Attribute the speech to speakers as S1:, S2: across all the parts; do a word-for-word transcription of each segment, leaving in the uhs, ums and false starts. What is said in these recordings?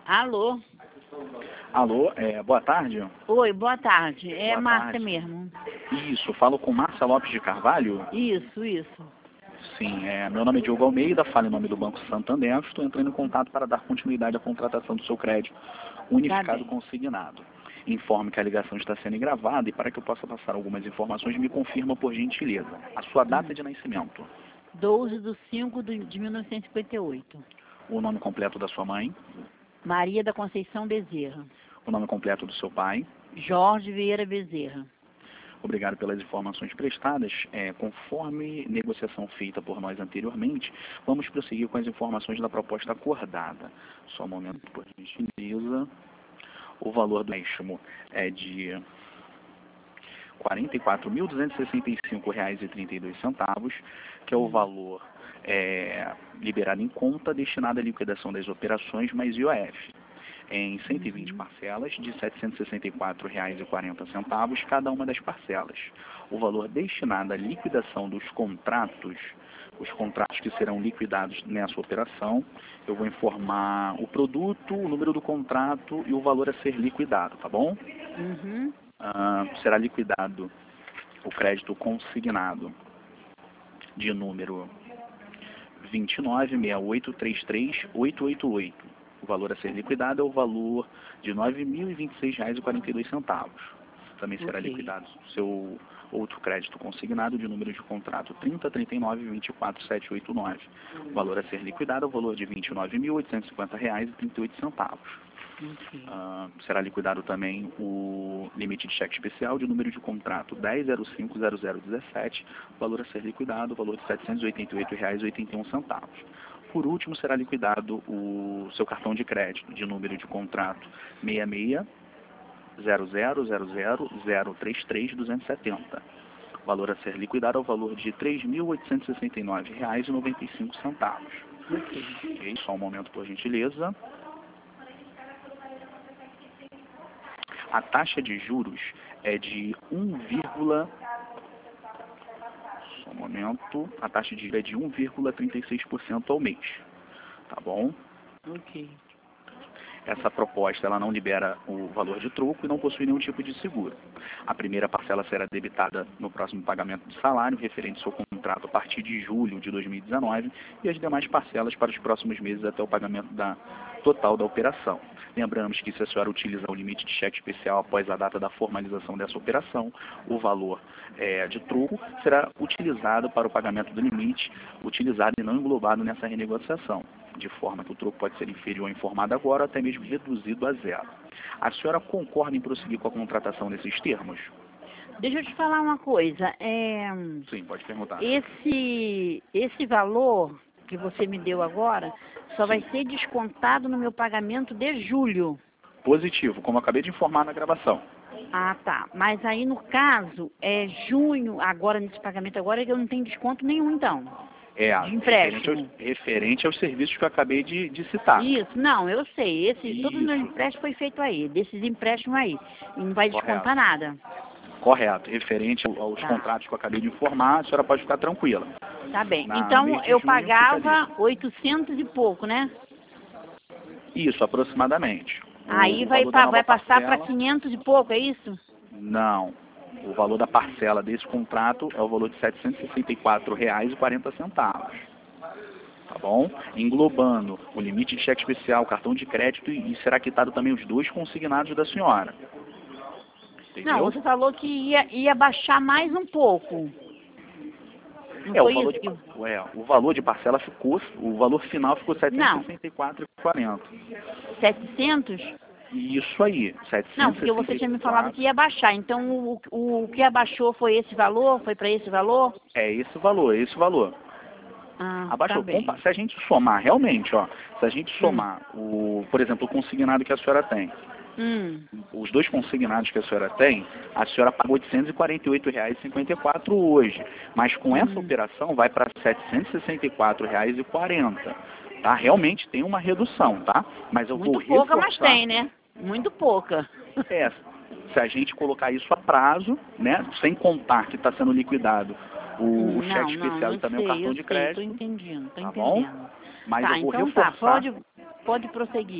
S1: Alô?
S2: Alô, é, boa tarde.
S1: Oi, boa tarde. É
S2: Boa
S1: Márcia
S2: tarde.
S1: mesmo.
S2: Isso, falo com Márcia Lopes de Carvalho?
S1: Isso, isso.
S2: Sim, é, meu nome é Diogo Almeida, falo em nome do Banco Santander. Estou entrando em contato para dar continuidade à contratação do seu crédito unificado
S1: Tá bem.
S2: consignado. Informe que a ligação está sendo gravada e para que eu possa passar algumas informações, me confirma por gentileza. A sua data
S1: Hum.
S2: de nascimento,
S1: doze de cinco de mil novecentos e cinquenta e oito.
S2: o nome completo da sua mãe,
S1: Maria da Conceição Bezerra.
S2: o nome completo do seu pai.
S1: Jorge Vieira Bezerra.
S2: Obrigado pelas informações prestadas. É, conforme negociação feita por nós anteriormente, vamos prosseguir com as informações da proposta acordada. Só um momento, por gentileza. O valor do empréstimo é de quarenta e quatro mil duzentos e sessenta e cinco reais e trinta e dois centavos, que é o valor é, liberado em conta destinado à liquidação das operações mais I O F, em cento e vinte
S1: Uhum.
S2: parcelas de setecentos e sessenta e quatro reais e quarenta centavos cada uma das parcelas. O valor destinado à liquidação dos contratos, os contratos que serão liquidados nessa operação, eu vou informar o produto, o número do contrato e o valor a ser liquidado, tá bom?
S1: Uhum.
S2: Ah, será liquidado o crédito consignado de número vinte e nove, seis oito três três, oito oito oito. O valor a ser liquidado é o valor de nove mil e vinte e seis reais e quarenta e dois centavos. Também será
S1: Ok.
S2: liquidado seu outro crédito consignado de número de contrato trinta, trinta e nove, vinte e quatro, setecentos e oitenta e nove. O valor a ser liquidado é o valor de vinte e nove mil oitocentos e cinquenta reais e trinta e oito centavos.
S1: Ok.
S2: Uh, será liquidado também o limite de cheque especial de número de contrato dez zero cinco zero zero dezessete, valor a ser liquidado, o valor de setecentos e oitenta e oito reais e oitenta e um centavos. Por último, será liquidado o seu cartão de crédito de número de contrato seis seis zero zero zero zero zero três três duzentos e setenta. O valor a ser liquidado é o valor de três mil oitocentos e sessenta e nove reais e noventa e cinco centavos.
S1: Ok.
S2: Ok, só um momento, por gentileza. A taxa de juros é de um, só um momento, a taxa de juros é de um vírgula trinta e seis por cento ao mês, tá bom?
S1: Ok.
S2: Essa proposta ela não libera o valor de troco e não possui nenhum tipo de seguro. A primeira parcela será debitada no próximo pagamento de salário, referente ao seu contrato a partir de julho de dois mil e dezenove, e as demais parcelas para os próximos meses até o pagamento da total da operação. Lembramos que se a senhora utilizar o limite de cheque especial após a data da formalização dessa operação, o valor é, de troco será utilizado para o pagamento do limite, utilizado e não englobado nessa renegociação, de forma que o troco pode ser inferior ao informado agora ou até mesmo reduzido a zero. A senhora concorda em prosseguir com a contratação nesses termos?
S1: Deixa eu te falar uma coisa. É...
S2: Sim, pode perguntar.
S1: Esse, esse valor que você me deu agora só vai ser descontado no meu pagamento de julho.
S2: Positivo, como eu acabei de informar na gravação.
S1: Ah, tá. Mas aí, no caso, é junho, agora, nesse pagamento agora, que eu não tenho desconto nenhum, então.
S2: É,
S1: De
S2: referente aos,
S1: empréstimo.
S2: referente aos serviços que eu acabei de, de citar.
S1: Isso, não, eu sei. Esse, todos os meus
S2: Isso.
S1: empréstimos foi feito aí, desses empréstimos aí. E não vai
S2: Correto.
S1: descontar nada.
S2: Correto. Referente aos
S1: Tá.
S2: contratos que eu acabei de informar, a senhora pode ficar tranquila.
S1: Tá bem.
S2: Na- no
S1: Então,
S2: mês de
S1: eu
S2: junho,
S1: pagava
S2: fica
S1: oitocentos e pouco, né?
S2: ali. Isso, aproximadamente. O,
S1: Aí
S2: o
S1: vai,
S2: valor da
S1: pa-
S2: nova
S1: vai passar para
S2: parcela,
S1: quinhentos e pouco, é isso?
S2: não. O valor da parcela desse contrato é o valor de setecentos e sessenta e quatro reais e quarenta centavos. Tá bom? Englobando o limite de cheque especial, cartão de crédito e, e será quitado também os dois consignados da senhora. Entendeu?
S1: Não, você falou que ia, ia baixar mais um pouco. Não
S2: É, o
S1: foi
S2: valor
S1: isso
S2: de,
S1: que...
S2: é, o valor de parcela ficou, o valor final ficou
S1: Não.
S2: setecentos e sessenta e quatro reais e quarenta centavos.
S1: setecentos?
S2: Isso aí,
S1: Não, porque você tinha me falado que ia baixar. Então, o, o, o que abaixou foi esse valor? Foi para esse valor?
S2: É esse valor, é esse valor.
S1: Ah,
S2: Abaixou.
S1: tá bem.
S2: Compa- Se a gente somar, realmente, ó, se a gente
S1: Hum.
S2: somar, o, por exemplo, o consignado que a senhora tem,
S1: Hum.
S2: os dois consignados que a senhora tem, a senhora paga oitocentos e quarenta e oito reais e cinquenta e quatro centavos hoje. Mas com essa
S1: Hum.
S2: operação vai para setecentos e sessenta e quatro reais e quarenta centavos. Tá? Realmente tem uma redução, tá? Mas eu
S1: Muito
S2: vou
S1: pouca, mas
S2: reforçar.
S1: tem, né? Muito pouca.
S2: É, se a gente colocar isso a prazo, né, sem contar que está sendo liquidado o,
S1: Hum,
S2: o
S1: não,
S2: cheque
S1: não,
S2: especial
S1: eu
S2: e também
S1: sei,
S2: o cartão
S1: eu
S2: de
S1: sei, tô
S2: crédito,
S1: entendendo, tô
S2: tá bom?
S1: entendendo.
S2: Mas
S1: Tá,
S2: eu vou
S1: então tá,
S2: reforçar.
S1: pode, pode prosseguir.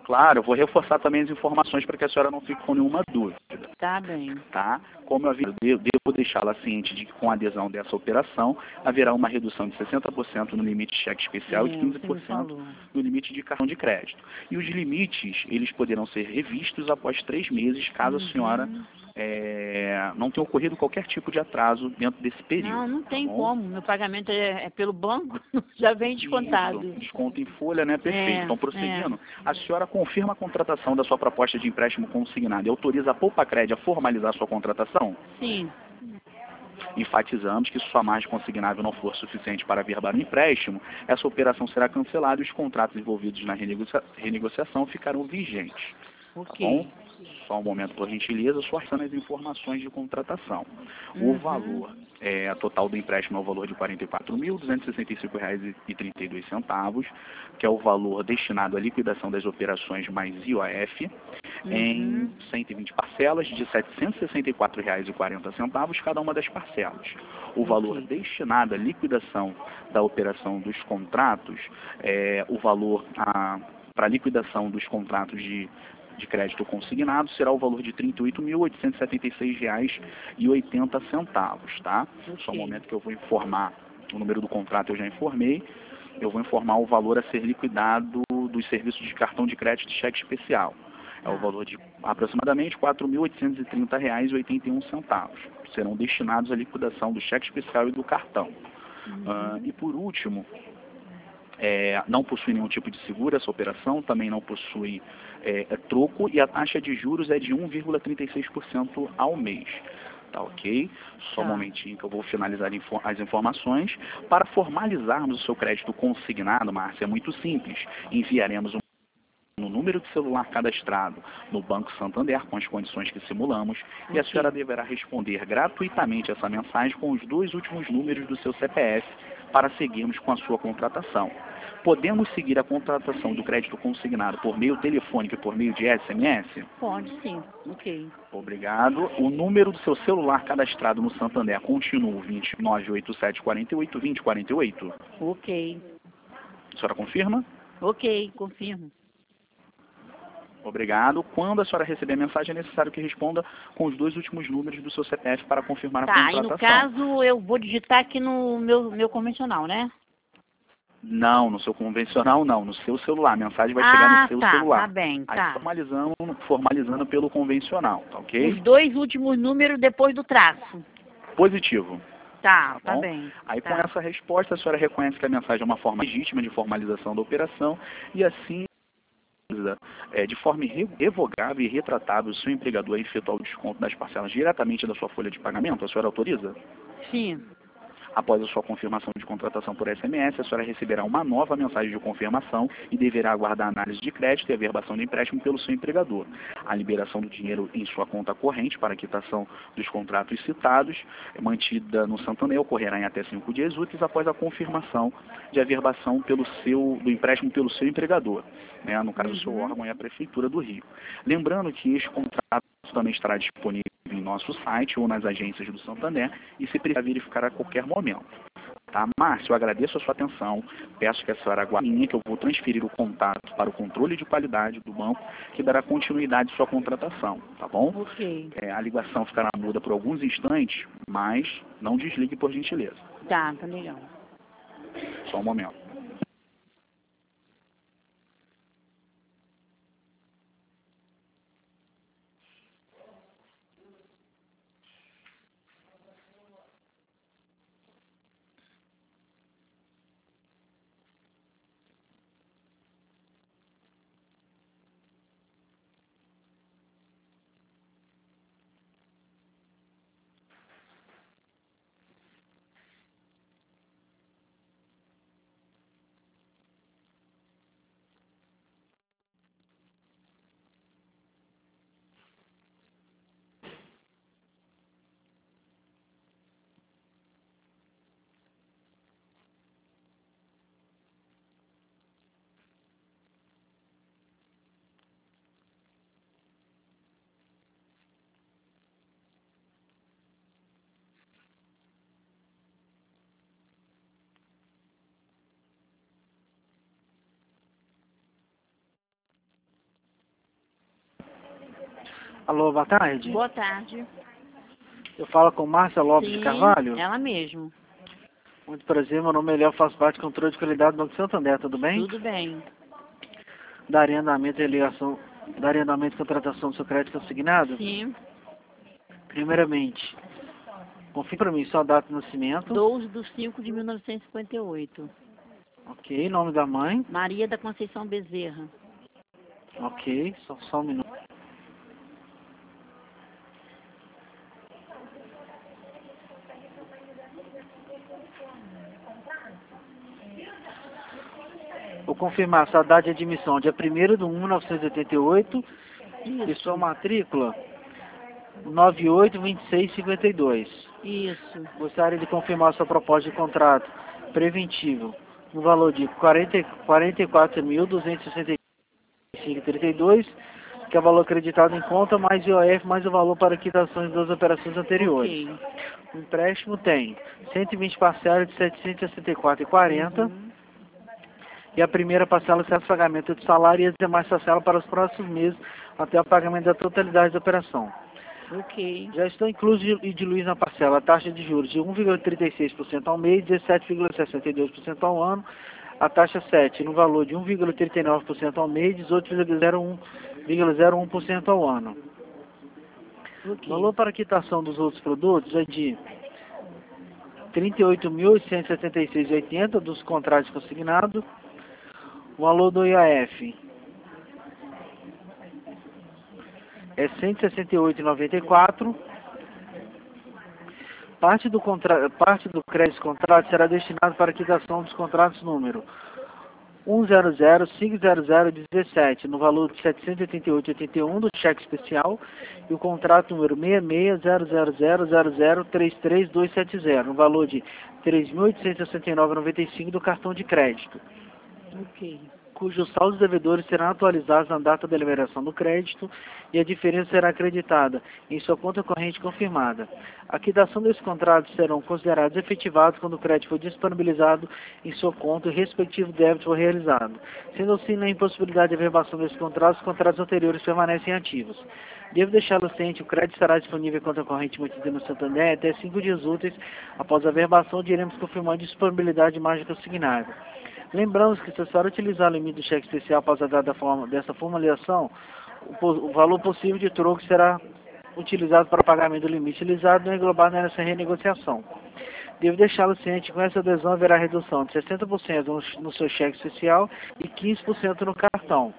S2: Claro, eu vou reforçar também as informações para que a senhora não fique com nenhuma dúvida.
S1: Tá bem.
S2: Tá? Como eu havia, eu devo deixá-la ciente de que com a adesão dessa operação haverá uma redução de sessenta por cento no limite de cheque especial
S1: É,
S2: e de quinze
S1: você
S2: por
S1: me
S2: cento
S1: falou.
S2: no limite de cartão de crédito. E os limites, eles poderão ser revistos após três meses, caso a senhora
S1: Uhum.
S2: é, não tenha ocorrido qualquer tipo de atraso dentro desse período.
S1: Não, não
S2: Tá
S1: tem
S2: bom?
S1: como. Meu pagamento é, é pelo banco, já vem descontado.
S2: Isso, desconto em folha, né? Perfeito.
S1: É,
S2: Então,
S1: é.
S2: prosseguindo, a senhora confirma a contratação da sua proposta de empréstimo consignado e autoriza a Poupa-Cred a formalizar a sua contratação?
S1: Sim.
S2: Enfatizamos que se sua margem consignável não for suficiente para averbar o empréstimo, essa operação será cancelada e os contratos envolvidos na renegocia- renegociação ficarão vigentes. Tá bom?
S1: Ok.
S2: Só um momento, por gentileza, só passando as informações de contratação. O
S1: Uhum.
S2: valor é, total do empréstimo é o valor de quarenta e quatro mil duzentos e sessenta e cinco reais e trinta e dois centavos, que é o valor destinado à liquidação das operações mais I O F, em
S1: Uhum.
S2: cento e vinte parcelas de setecentos e sessenta e quatro reais e quarenta centavos cada uma das parcelas. O valor
S1: Ok.
S2: destinado à liquidação da operação dos contratos, é, o valor para liquidação dos contratos de de crédito consignado será o valor de trinta e oito mil oitocentos e setenta e seis reais e oitenta centavos, tá? Só um
S1: Ok.
S2: momento que eu vou informar o número do contrato, eu já informei. Eu vou informar o valor a ser liquidado dos serviços de cartão de crédito e cheque especial. É o
S1: Tá.
S2: valor de aproximadamente quatro mil oitocentos e trinta reais e oitenta e um centavos. Serão destinados à liquidação do cheque especial e do cartão. Ah,
S1: Uhum.
S2: e por último, é, não possui nenhum tipo de seguro essa operação, também não possui é, é troco e a taxa de juros é de um vírgula trinta e seis por cento ao mês. Tá ok? Só um
S1: Tá.
S2: momentinho que eu vou finalizar info as informações. Para formalizarmos o seu crédito consignado, Márcia, é muito simples. Enviaremos um no número de celular cadastrado no Banco Santander, com as condições que simulamos, e a
S1: Ok.
S2: senhora deverá responder gratuitamente essa mensagem com os dois últimos números do seu C P F para seguirmos com a sua contratação. Podemos seguir a contratação do crédito consignado por meio telefônico e por meio de S M S?
S1: Pode sim. Ok.
S2: Obrigado. O número do seu celular cadastrado no Santander continua o vinte e nove oitenta e sete quarenta e oito vinte quarenta e oito?
S1: Ok.
S2: A senhora confirma?
S1: Ok, confirmo.
S2: Obrigado. Quando a senhora receber a mensagem, é necessário que responda com os dois últimos números do seu C P F para confirmar a
S1: Tá, e no
S2: contratação.
S1: caso eu vou digitar aqui no meu, meu convencional, né?
S2: Não, no seu convencional não, no seu celular. A mensagem vai chegar no
S1: Ah,
S2: seu
S1: tá, tá
S2: celular.
S1: bem,
S2: Aí
S1: tá.
S2: formalizando, formalizando pelo convencional, tá
S1: Os
S2: ok?
S1: dois últimos números depois do traço.
S2: Positivo,
S1: Tá,
S2: tá
S1: tá
S2: bom?
S1: bem.
S2: Aí com
S1: Tá.
S2: essa resposta, a senhora reconhece que a mensagem é uma forma legítima de formalização da operação e assim, é, de forma irrevogável e retratável, o seu empregador a efetuar o desconto das parcelas diretamente da sua folha de pagamento. A senhora autoriza?
S1: Sim.
S2: Após a sua confirmação de contratação por S M S, a senhora receberá uma nova mensagem de confirmação e deverá aguardar a análise de crédito e a verbação do empréstimo pelo seu empregador. A liberação do dinheiro em sua conta corrente para a quitação dos contratos citados, mantida no Santander, ocorrerá em até cinco dias úteis após a confirmação de averbação pelo seu, do empréstimo pelo seu empregador, né? No caso, o seu
S1: Uhum.
S2: órgão é a Prefeitura do Rio. Lembrando que este contrato também estará disponível em nosso site ou nas agências do Santander e se precisar verificar a qualquer momento. Tá, Márcio, eu agradeço a sua atenção, peço que a senhora aguarde que eu vou transferir o contato para o controle de qualidade do banco, que dará continuidade à sua contratação, tá bom?
S1: Ok.
S2: É, a ligação ficará muda por alguns instantes, mas não desligue por gentileza.
S1: Tá, tá legal.
S2: Só um momento.
S3: Alô, boa tarde.
S1: Boa tarde.
S3: Eu falo com Márcia Lopes
S1: Sim,
S3: de Carvalho.
S1: ela mesmo.
S3: Muito prazer, meu nome é Léo, faço parte do controle de qualidade do Banco Santander, tudo bem?
S1: Tudo bem.
S3: Daria andamento e ligação, daria andamento e contratação do seu crédito consignado?
S1: Sim.
S3: Primeiramente, confirme para mim sua data de nascimento.
S1: doze de cinco de mil novecentos e cinquenta e oito.
S3: Ok, nome da mãe.
S1: Maria da Conceição Bezerra.
S3: Ok, só, só um minuto. Vou confirmar sua data de admissão, dia primeiro de um de mil novecentos e oitenta e oito, e
S1: Isso.
S3: sua matrícula nove oito dois seis cinco dois.
S1: Isso.
S3: Gostaria de confirmar sua proposta de contrato preventivo no valor de quarenta, quarenta e quatro mil duzentos e sessenta e cinco vírgula trinta e dois, que é o valor acreditado em conta, mais I O F, mais o valor para quitações das operações anteriores.
S1: Ok.
S3: O empréstimo tem cento e vinte parcelas de setecentos e sessenta e quatro reais e quarenta centavos.
S1: Uhum.
S3: E a primeira parcela será o pagamento de salário e as demais parcelas para os próximos meses até o pagamento da totalidade da operação.
S1: Ok.
S3: Já estão inclusos e diluídos na parcela a taxa de juros de um vírgula trinta e seis por cento ao mês e dezessete vírgula sessenta e dois por cento ao ano, a taxa sete no valor de um vírgula trinta e nove por cento ao mês e dezoito vírgula zero um por cento ao ano.
S1: Ok.
S3: O valor para quitação dos outros produtos é de trinta e oito mil oitocentos e setenta e seis reais e oitenta centavos dos contratos consignados. O valor do I A F é cento e sessenta e oito reais e noventa e quatro centavos. Parte do, contra... Parte do crédito contrato será destinado para a quitação dos contratos número um zero zero cinco zero zero um sete, no valor de setecentos e oitenta e oito reais e oitenta e um centavos do cheque especial, e o contrato número seis seis zero zero zero zero zero três três dois sete zero, no valor de três mil oitocentos e sessenta e nove reais e noventa e cinco centavos do cartão de crédito,
S1: Ok.
S3: cujos saldos devedores serão atualizados na data da liberação do crédito e a diferença será acreditada em sua conta corrente confirmada. A quitação desses contratos serão considerados efetivados quando o crédito for disponibilizado em sua conta e o respectivo débito for realizado. Sendo assim, na impossibilidade de averbação desses contratos, os contratos anteriores permanecem ativos. Devo deixá-lo ciente, o crédito estará disponível em conta corrente mantida no Santander até cinco dias úteis após a averbação, onde iremos confirmar a disponibilidade de margem consignada. Lembramos que se a senhora utilizar o limite do cheque especial após a data da forma, dessa formalização, o, o valor possível de troco será utilizado para pagamento do limite utilizado e não englobado nessa renegociação. Devo deixá-lo ciente que com essa adesão haverá redução de sessenta por cento no, no seu cheque especial e quinze por cento no cartão,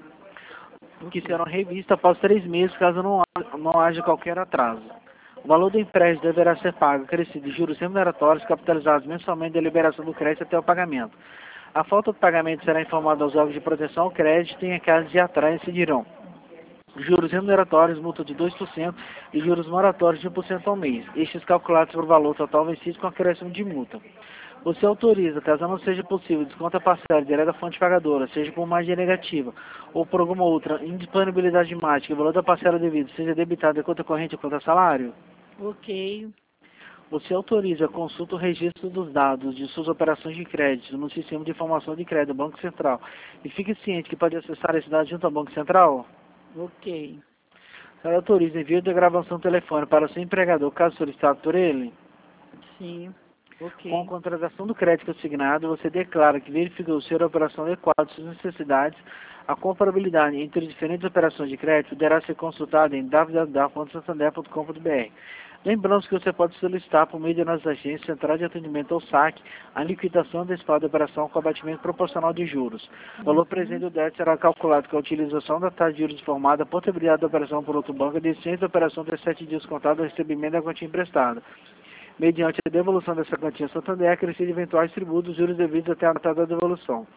S3: que serão revistos após três meses caso não, não haja qualquer atraso. O valor do empréstimo deverá ser pago, acrescido de juros remuneratórios capitalizados mensalmente da liberação do crédito até o pagamento. A falta de pagamento será informada aos órgãos de proteção ao crédito e em caso de atraso incidirão juros remuneratórios, multa de dois por cento e juros moratórios de um por cento ao mês, estes calculados por valor total vencido com acréscimo de multa. Você autoriza, caso não seja possível, desconto a parcela direto da fonte pagadora, seja por margem negativa ou por alguma outra indisponibilidade de margem, que o valor da parcela devida seja debitado em conta corrente ou conta salário?
S1: Ok.
S3: Você autoriza a consulta ou registro dos dados de suas operações de crédito no sistema de informação de crédito do Banco Central e fique ciente que pode acessar esses dados junto ao Banco Central?
S1: Ok.
S3: Você autoriza envio de gravação telefone para seu empregador, caso solicitado por ele?
S1: Sim. Ok.
S3: Com a contratação do crédito consignado, você declara que verificou ser a operação adequada às suas necessidades. A comparabilidade entre diferentes operações de crédito poderá ser consultada em w w w ponto santander ponto com ponto b r. Lembramos que você pode solicitar, por meio de nossas agências, Central de Atendimento ao saque, a liquidação antecipada da operação com abatimento proporcional de juros. O valor presente do débito será calculado com a utilização da taxa de juros informada, a portabilidade da operação por outro banco e a deficiência da operação de sete dias contados ao recebimento da quantia emprestada. Mediante a devolução dessa quantia Santander, acrescido eventuais tributos, juros devidos até a data da devolução.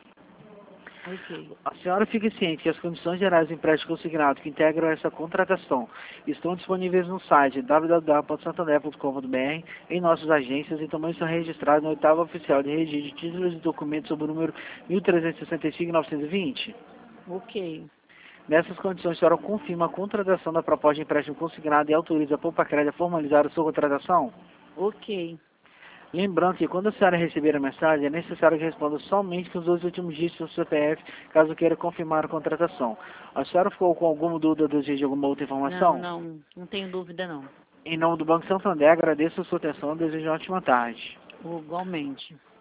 S1: Ok.
S3: A senhora fique ciente que as condições gerais do empréstimo consignado que integram essa contratação estão disponíveis no site w w w ponto santander ponto com ponto b r, em nossas agências, e também são registradas na oitava oficial de registro de títulos e documentos sob o número mil trezentos e sessenta e cinco, novecentos e vinte.
S1: Ok.
S3: Nessas condições, a senhora confirma a contratação da proposta de empréstimo consignado e autoriza a Poupa Crédito a formalizar a sua contratação?
S1: Ok.
S3: Lembrando que quando a senhora receber a mensagem, é necessário que responda somente com os dois últimos dígitos do C P F, caso queira confirmar a contratação. A senhora ficou com alguma dúvida ou deseja alguma outra informação?
S1: Não, não, não tenho dúvida não.
S3: Em nome do Banco Santander, agradeço a sua atenção e desejo uma ótima tarde.
S1: Igualmente.